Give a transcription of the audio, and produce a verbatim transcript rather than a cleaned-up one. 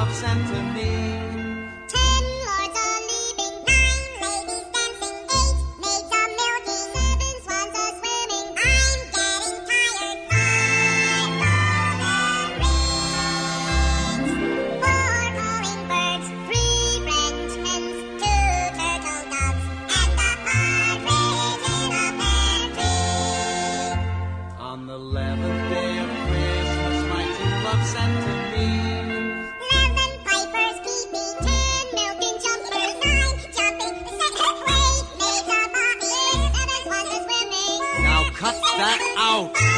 love sent to me. Ten lords a-leaping, nine ladies dancing, eight maids a-milking, seven swans a-swimming. I'm getting tired. Five golden rings, four cawing birds, three French hens, two turtle doves, and a partridge in a pear tree. On the eleventh day of Christmas, my true love sent to me. Eleven pipers peeping, ten milking jumpers, nine jumping, seven wait maids a-bobbing, seven swans a-swimming. Now cut that out.